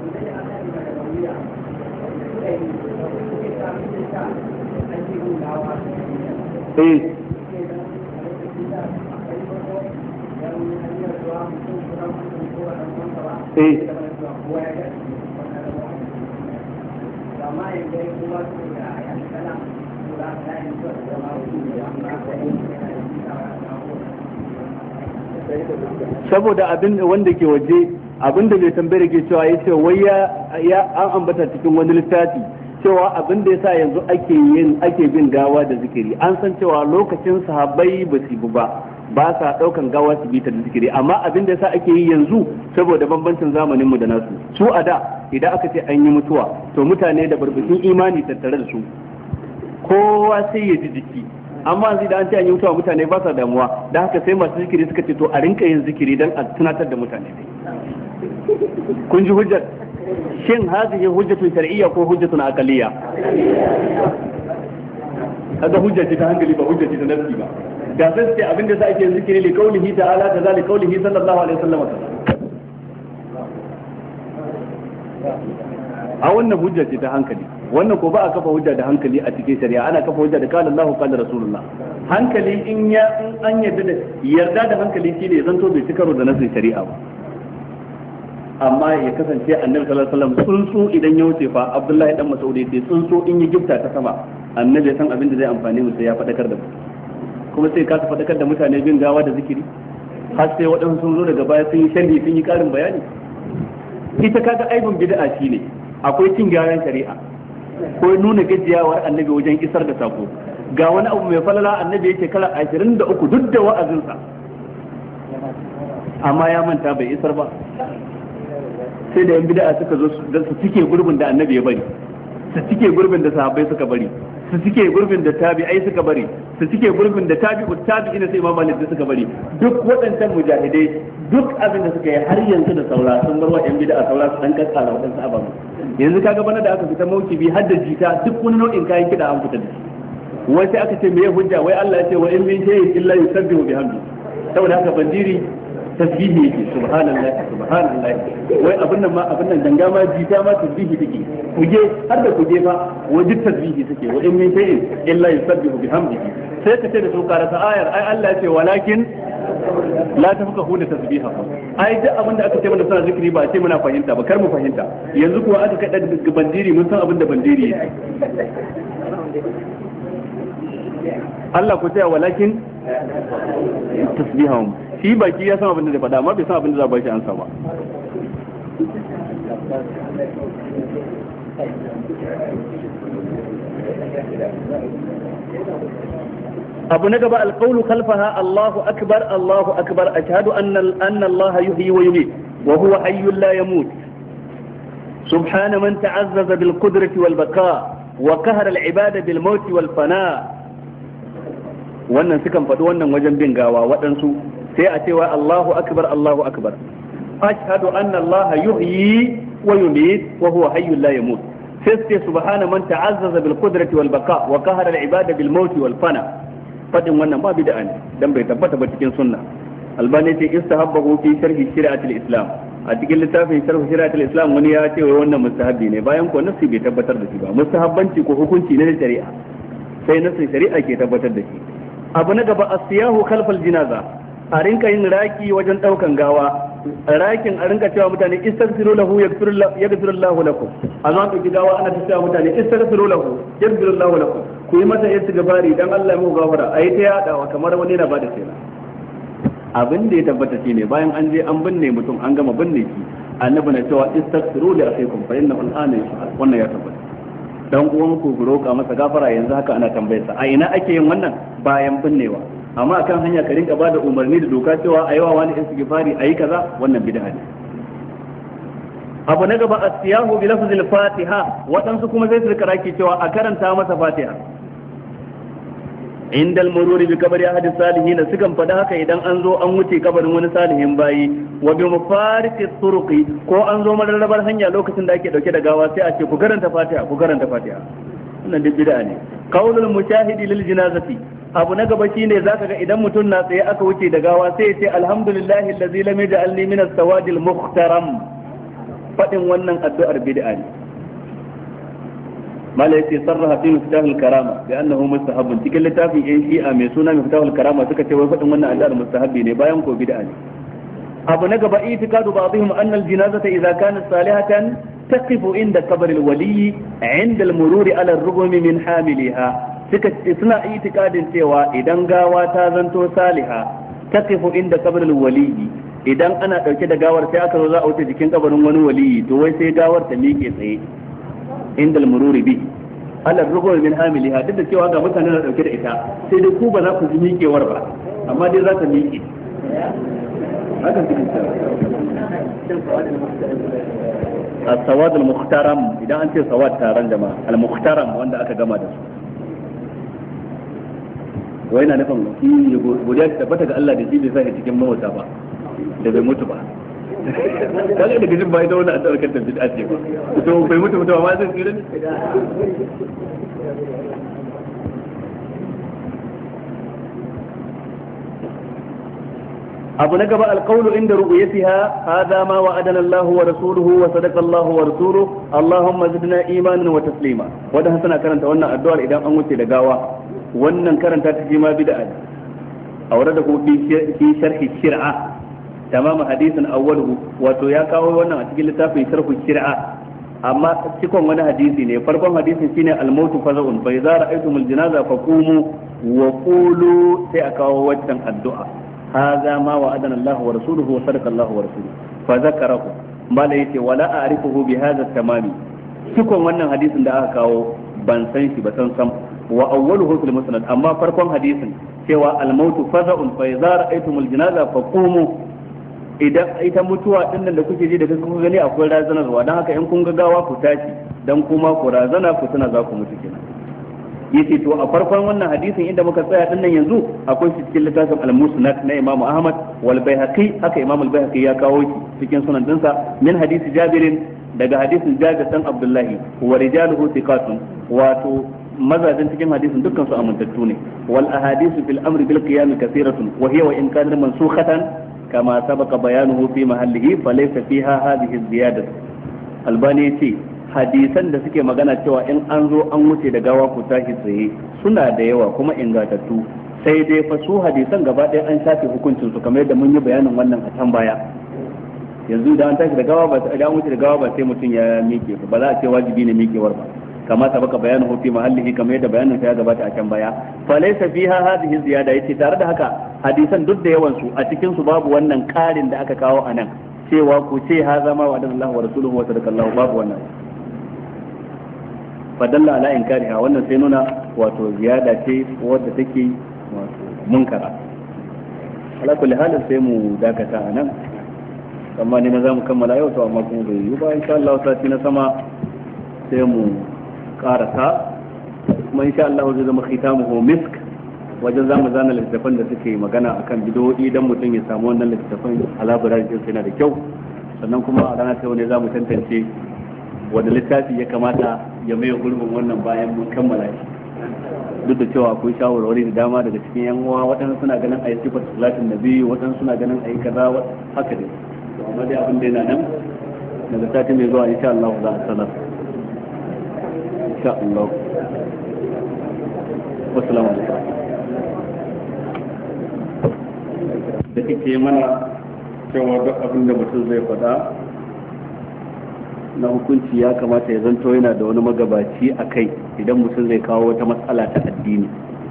saboda abin wanda ke waje, abin da mai tambayar ke cewa ya ce wai ya an ambata cikin wani littafi cewa abin da yasa yanzu ake bin gawa da zikiri, an san cewa lokacin sahabbai ba su ba sa daukan gawa su bi ta da zikiri, amma abin da yasa ake yi yanzu saboda bambancin zamanin mu da nasu. su a da idan aka ce an yi mutuwa to mutane da barbashin imani tattare da su kowa sai ya ji jiki, amma yanzu da an ce an yi mutuwa mutane ba sa damuwa, da haka sai masu zikiri suka ce to a rinka yin zikiri don a tunatar da mutane. kun ji hujjar? shin hazihi hujjatun shar'iyya ko hujjatun aqliyya? kaga hujja ce ta hankali ba hujja ce ta nafsi ba. da sai ce abin da sa ake zikiri li qaulihi ta'ala da zali qaulihi sallallahu alaihi wasallam. a wannan hujja ce ta hankali, wannan ko ba a kafa hujja da hankali a cikin shari'a, ana kafa hujja da qala Allahu qala Rasulullah. hankali in an yarda da hankali shine zanto bai cikaro da nasin shari'a ba, amma ya kasance annabi sallallahu alaihi wasallam tsuntsu idan ya wuce fa Abdullahi dan Mas'ud yace tsuntsu in ya gifta ta sama annabi ya san abin da zai amfane mu sai ya fadakar da mu, kuma sai ka fadakar da mutane bin gawa da zikiri har sai waɗansu sun zo daga baya sun yi sharhi sun yi karin bayani. ita kaga aibin bid'a shine akwai cin gyaran shari'a ko nuna gajiyawar annabi wajen isar da sako. ga wani abu mai falala annabi yake kala 23 duk da wa'azinsa amma ya manta bai isar ba, sai da yan bid'a suka zo su cike gurbin da annabi ya bari, su cike gurbin da sahabbai suka bari, su cike gurbin da tabi'ai suka bari, su cike gurbin da tabi'ina sai Imam Malik suka bari. duk waɗancan mujahidai duk abin da suka yi har yanzu da saura sun bar wa yan bid'a saura su dan kaskara waɗansu ababen. yanzu kaga bana da aka fita maukibi har da jita duk wani nau'in kayan kiɗa an fita da shi. wai sai aka ce me hujja? wai Allah ya ce wa in min shay'in illa yusabbihu bihamdi. saboda haka bandiri tasbihi yake, subhanallah. wai abin nan ganga ma jita ma tasbihi take, kuje har da kuje fa wajen tasbihi take. wa in min shay'in illa yusabbihu bihamdihi. sai ka ce da su karanta ayar, ai Allah ya ce walakin la tafqahu da tasbiha. ai duk abin da aka ce mana suna zikiri ba a ce muna fahimta ba, kar mu fahimta. yanzu kuwa aka kada da bandiri mun san abin da bandiri yake. Allah ku tsaya walakin tasbihahum, shi baki ya san abin da zai faɗa amma bai san abin da za ba shi ansa ba. abu na gaba alqawlu khalfaha Allahu akbar ashhadu anna Allah yuhyi wa yumiit wa huwa hayyun la yamut subhana man ta'azzaza bil qudrati wal baqa wa qahara al ibada bil maut wal fana wannan sukan faɗi wannan wajen bin gawa waɗansu sai a cewa Allahu akbar Allahu akbar ashhadu anna Allah yuhyi wa yumiit wa huwa hayyul la yamut sai sai subhana man ta'azzaza bil qudrati wal baqa wa qahara al ibada bil maut wal fana fadin wannan ba bid'a ne dan bai tabbata ba cikin sunna albani ce istahabbahu fi sharhi shari'atul islam a cikin littafin sharhi shari'atul islam wani ya ce wannan mustahabbi ne bayan ko nasi bai tabbatar da shi ba mustahabbanci ko hukunci ne na shari'a sai nasin shari'a ke tabbatar da shi abu na gaba asiyahu khalfal jinaza a rinka yin raki wajen daukan gawa rakin a rinka cewa mutane istaghfiru lahu yaghfirullahu lakum azan dauki gawa ana cewa mutane istaghfiru lahu yaghfirullahu lakum ku yi mata istighfari dan Allah ya mu gafara ayi ta yadawa kamar wani na bada kenan abin da ya tabbata shine bayan an je an binne mutum an gama binne shi annabi na cewa istaghfiru li akhikum fa innahu al'ana yashhad wannan ya tabbata dan uwan ku roƙa masa gafara yanzu haka ana tambayar sa a ina ake yin wannan bayan binnewa amma akan hanya ka rinka bada umarni da doka cewa ayi wa wani istighfari ayi kaza wannan bid'a ne abu na gaba asiyahu bi lafzil fatiha wadansu kuma zai rika raki cewa a karanta masa fatiha inda al-mururi bi kabari ahadi salihin sukan fada haka idan an zo an wuce kabarin wani salihin bayi wa bi mufariki turuqi ko an zo mararrabar hanya lokacin da ake dauke da gawa sai a ce ku karanta fatiha ku karanta fatiha wannan duk bid'a ne qaulul mushahidi lil janazati abu na gaba shine zaka ga idan mutum na tsaye aka wuce da gawa sai ya ce alhamdulillahi allazi lam yaj'alni min as-sawadil mukhtaram fadin wannan addu'ar bid'a ne mala yace sarraha fi miftahul karama bi annahu mustahabbun cikin littafin yan shi'a mai suna miftahul karama suka ce wai fadin wannan addu'ar mustahabbi ne bayan ko bid'a ne abu na gaba itikadu ba'dihim anna al-janazata idza kanat salihatan taqifu inda qabr al-wali 'inda al-mururi ala ar-rugmi min hamiliha suka suna itikadin cewa idan gawa ta zanto saliha taqifu inda qabr al-wali idan ana dauke da gawar sai aka zo za a wuce jikin kabarin wani wali to wai sai gawar ta miƙe tsaye inda al-mururi bi ala ar-rugmi min hamiliha duk da cewa ga mutane na dauke da ita sai dai ku ba za ku ji miƙewar ba amma dai za ta miƙe haka cikin as-sawad al-mukhtaram idan an ce sawad taron jama'a al-mukhtaram wanda aka gama da su wai na nufin shi godiya ta tabbata ga Allah da shi bai sa cikin mawata ba da bai mutu ba kaga da gijin bai da wannan addu'ar kan bid'a ce ba to bai mutu ba ma zai tsira ne abu na gaba alqawlu inda ru'yatiha hadha ma wa'adana Allah wa rasuluhu wa sadaqa Allah wa rasuluhu Allahumma zidna imanan wa taslima wanda suna karanta wannan addu'ar idan an wuce da gawa wannan karanta ta ji ma bid'a awrada ku fi sharhi shir'a tamam hadisin awwaluhu wato ya kawo wannan a cikin littafin sharhu shir'a amma cikon wani hadisi ne farkon hadisin shine al-mautu faza'un fa idza ra'aytumul janaza faqumu wa qulu sai a kawo wannan addu'a هذا ما وعدنا الله ورسوله وصدق الله ورسوله فذكره ما لا يتي ولا أعرفه بهذا التمام شكون wannan hadisin da aka kawo ban san shi ba san sam wa awwaluhu fil musnad amma farkon hadisin cewa al mautu faza'un fa idza ra'aytumul janaza faqumu idan ita mutuwa din nan da kuke ji da kuka gani akwai razanarwa dan haka in kun ga gawa ku tashi dan kuma ku razana ku tuna za ku mutu kenan yace to a farkon wannan hadisin inda muka tsaya din nan yanzu akwai shi cikin littafin al-musnad na Imam Ahmad wal Baihaqi haka Imam al-Baihaqi ya kawo shi cikin sunan dinsa min hadisi Jabirin daga hadisin Jabir dan Abdullahi wa rijaluhu thiqatun wato mazajin cikin hadisin dukkan su amintattu ne wal ahadithu fil amri bil qiyam kathiratun wa hiya wa in kana mansukhatan kama sabaqa bayanuhu fi mahallihi falaysa fiha hadhihi ziyadatu albani yace hadisan da suke magana cewa in an zo an wuce da gawa ku tashi tsaye suna da yawa kuma ingantattu sai dai fa su hadisan gaba ɗaya an shafe hukuncin su kamar yadda mun yi bayanin wannan a can baya yanzu da an tashi da gawa ba da an wuce da gawa ba sai mutum ya miƙe ba za a ce wajibi ne miƙewar ba kama ta baka bayanin hufi mahallihi kamar yadda bayanin sa ya gabata a can baya fa laysa fiha hadhihi ziyada yace tare da haka hadisan duk da yawan su a cikin su babu wannan ƙarin da aka kawo anan cewa ku ce ha zama wa Allah wa rasuluhu wa sadakallahu babu wannan fadalla ala inkariha wannan sai nuna wato ziyada ce wadda take wato munkara ala kulli halin sai mu dakata anan amma ne na zamu kammala yau to amma kuma bai yi ba insha Allah sati na sama sai mu karasa kuma insha Allah zai zama khitamuhu misk wajen zamu zana littattafan da suke magana akan bidiyoyi dan mutum ya samu wannan littattafan a labarin din yana da kyau. Sannan kuma a ranar ta wani zamu tantance wanda littafi ya kamata ya maye gurbin wannan bayan mun kammala shi. Duk da cewa akwai shawarwari da dama daga cikin yan uwa, waɗansu suna ganin ayi sifar salatin nabi, waɗansu suna ganin ayi kaza haka dai. To amma dai abin da yana nan daga sati mai zuwa insha Allah za a sanar. Insha Allah. Wassalamu alaikum. Da kike mana cewa duk abin da mutum zai faɗa na hukunci ya kamata ya zanto yana da wani magabaci a kai idan mutum zai kawo wata matsala ta addini.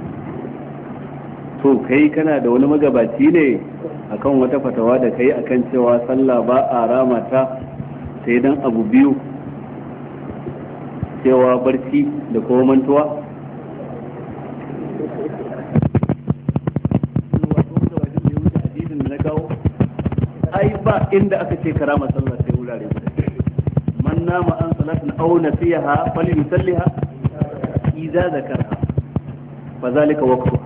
To kai kana da wani magabaci ne akan wata fatawa da kai akan cewa sallah ba a rama ta sai dan abu biyu, cewa barci da kuma mantuwa? Ai ba inda aka ce karama sallah sai wurare guda. Man nama an salatin aw nasiha falyusalliha idza zakara fa zalika waqtu.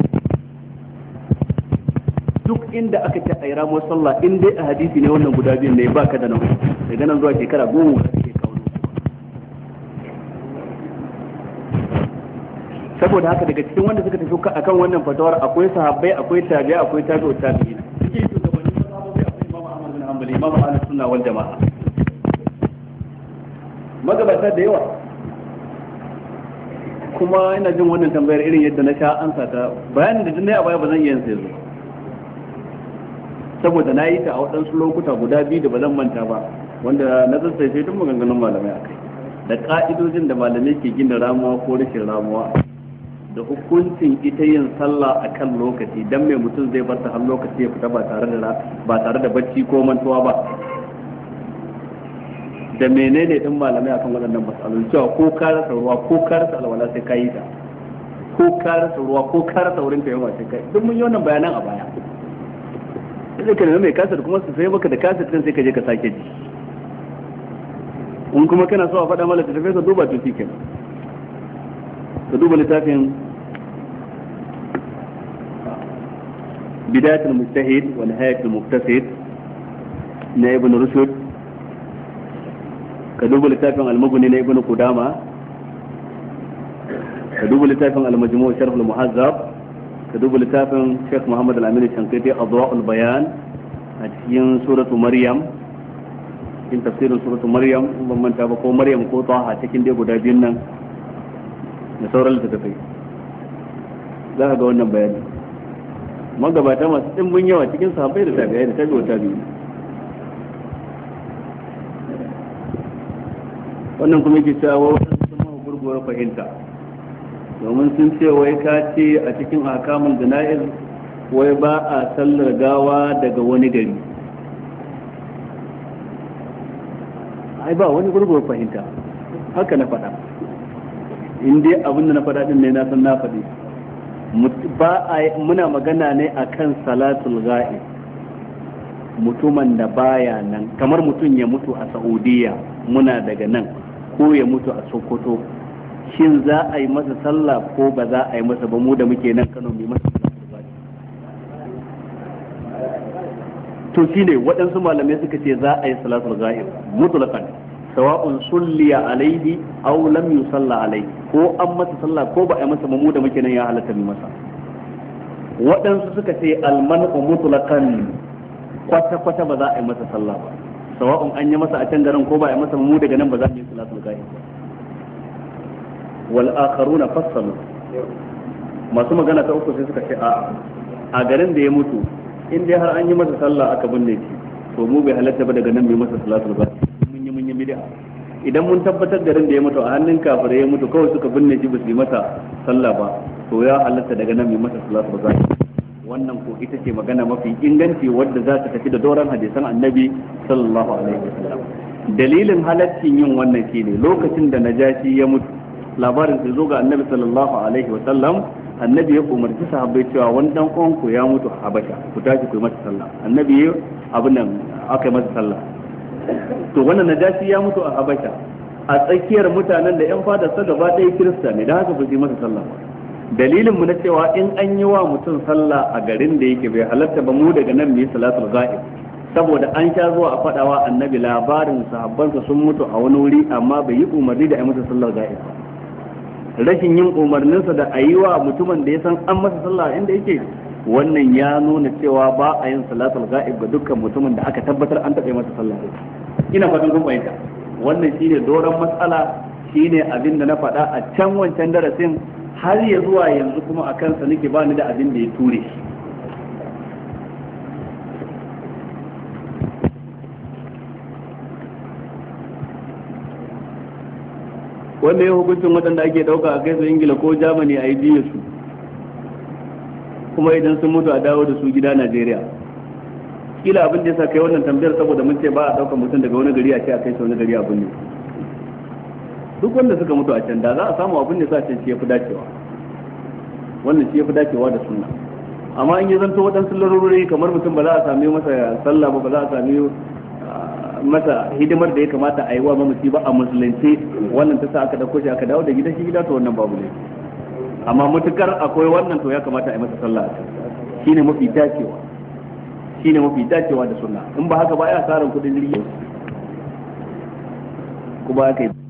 Duk inda aka ce ai ramo sallah in dai a hadisi ne wannan guda biyun ne baka da nan daga nan zuwa shekara 10 kake kawo. Saboda haka daga cikin wanda suka tafi akan wannan fatawar akwai sahabbai, akwai tabi'a, akwai tabi'ut tabi'in. Imam Ahlus Sunna wal Jama'a magabata da yawa. Kuma ina jin wannan tambayar irin yadda na sha ansa ta bayanin da tun a baya ba zan iya sai zo, saboda na yi ta a waɗansu lokuta guda biyu da ba zan manta ba, wanda na tsaitsai tun maganganun malamai akai da ka'idojin da malamai ke gina ramuwa ko rashin ramuwa, da hukuncin ita yin sallah a kan lokaci dan mai mutum zai bar ta har lokaci ya fita ba tare da bacci ko mantuwa ba, da menene din malamai akan waɗannan matsalolin, cewa ko ka rasa ruwa ko ka rasa alwala sai ka yi ta, ko ka rasa ruwa ko ka rasa wurin tayyama sai ka yi. Duk mun yi wannan bayanan a baya. Sai ka nemi mai kasar kuma su sai maka da kasar din sai ka je ka sake ji. In kuma kana so a faɗa mala tafi ka duba to shikenan. Ka duba littafin بداية المجتهد ونهاية المقتصد na Ibn Rushd, ka duba littafin al-Mughni na Ibn Qudama, ka duba littafin al-Majmu' Sharh al-Muhazzab, ka duba littafin Sheikh Muhammad al-Amin al-Shanqiti Adwa'ul Bayan a cikin suratu Maryam, cikin tafsirin suratu Maryam, in ban manta ba ko Maryam ko Taha cikin dai guda biyun nan da sauran littattafai za ka ga wannan bayani. Magabata masu ɗimbin yawa cikin sahabbai da tabi'ai da tabi'u tabi'i. Wannan kuma yake cewa wasu sun mahu gurguwar fahimta, domin sun ce wai ka ce a cikin ahkamul jana'iz wai ba a sallar gawa daga wani gari. Ai ba wani gurguwar fahimta, haka na faɗa. In dai abin da na faɗa din ne na san na faɗi. Muna magana ne akan salatul ghaib, mutumin da baya nan, kamar mutum ya mutu a Saudiya muna daga nan, ko ya mutu a Sokoto, shin za a yi masa sallah ko ba za a yi masa ba? Mu da muke nan Kano mai masa salatul ghaib. To shine waɗansu malamai suka ce za a yi salatul ghaib mutlaqan, sawa'un sulliya alaihi aw lam yusalla alaihi, ko an masa sallah ko ba a yi masa ba, mu da muke nan ya halatta mu masa. Waɗansu suka ce almanu mutlaqan, kwata ba za a yi masa sallah ba, sawa'un an yi masa a can garin ko ba a yi masa, mu daga nan ba za mu yi salatul ghaib ba. Wal akharuna fassalu, masu magana ta uku sai suka ce a garin da ya mutu in dai har an yi masa sallah aka binne shi, to mu bai halatta ba daga nan mu yi masa salatul ghaib. Mun yi bid'a idan mun tabbatar garin da ya mutu a hannun kafirai ya mutu, kawai suka binne shi ba su yi masa sallah ba, to ya halatta daga nan mu yi masa salatul ghaib. Wannan ko ita ce magana mafi inganci wadda za ta tafi da doran hadisan annabi sallallahu alaihi wasallam. Dalilin halaccin yin wannan shine lokacin da Najashi ya mutu, labarin sai zo ga annabi sallallahu alaihi wasallam, annabi ya umarci sahabbai cewa wani dan uwanku ya mutu a Habasha, ku tashi ku yi masa sallah. Annabi ya abin nan aka yi masa sallah. To wannan Najashi ya mutu a Habasha a tsakiyar mutanen da yan fadarsa gaba ɗaya Kirista ne, da haka ba su yi masa sallah ba. dalilin mu na cewa in an yi wa mutum sallah a garin da yake bai halatta ba mu daga nan mu yi salatul ghaib, saboda an sha zuwa a fadawa annabi labarin sahabbansa sun mutu a wani wuri amma bai yi umarni da a yi masa sallar ghaib ba. Rashin yin umarninsa da a yi wa mutumin da ya san an masa sallah inda yake, wannan ya nuna cewa ba a yin salatul ghaib ga dukkan mutumin da aka tabbatar an taɓa masa sallah. Ina fatan kun fahimta. Wannan shine doron matsala, shine abin da na faɗa a can wancan darasin, har ya zuwa yanzu kuma a kansa nake ba ni da abin da ya ture shi. wanda ya hukuncin waɗanda ake ɗauka a kai su Ingila ko Germany a yi jiya su, kuma idan sun mutu a dawo da su gida Najeriya. Kila abin da ya sa kai wannan tambayar saboda mun ce ba a ɗaukar mutum daga wani gari a ce a kai su wani gari abin ne. Duk wanda suka mutu a can da za a samu abin da sa can shi ya fi dacewa, wannan shi ya fi dacewa da sunna. Amma in ya zanto waɗansu larurori kamar mutum ba za a sami masa sallah ba za a sami masa hidimar da ya kamata a yi wa mamaci ba a musulunci, wannan ta sa aka dauko shi aka dawo da gida shi gida, to wannan babu ne. Amma mutukar akwai wannan to ya kamata a yi masa sallah shine mafi dacewa, shine mafi dacewa da sunna. In ba haka ba ya asaran kudin jirgi kuma aka yi